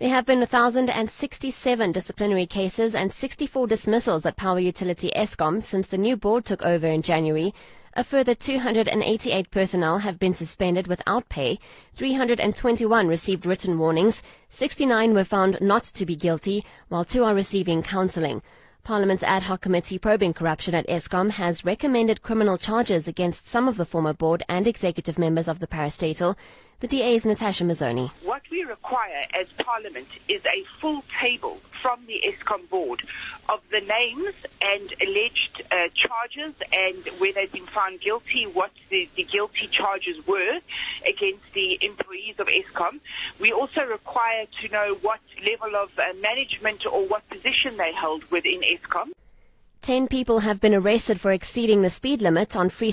There have been 1,067 disciplinary cases and 64 dismissals at Power Utility Eskom since the new board took over in January. A further 288 personnel have been suspended without pay, 321 received written warnings, 69 were found not to be guilty, while 2 are receiving counselling. Parliament's ad hoc committee probing corruption at Eskom has recommended criminal charges against some of the former board and executive members of the parastatal. The DA's Natasha Mazzoni. What we require as Parliament is a full table from the Eskom board of the names and alleged charges and where they've been found guilty, what the guilty charges were against the employees of Eskom. We also require to know what level of management or what position they held within Eskom. 10 people have been arrested for exceeding the speed limit on Free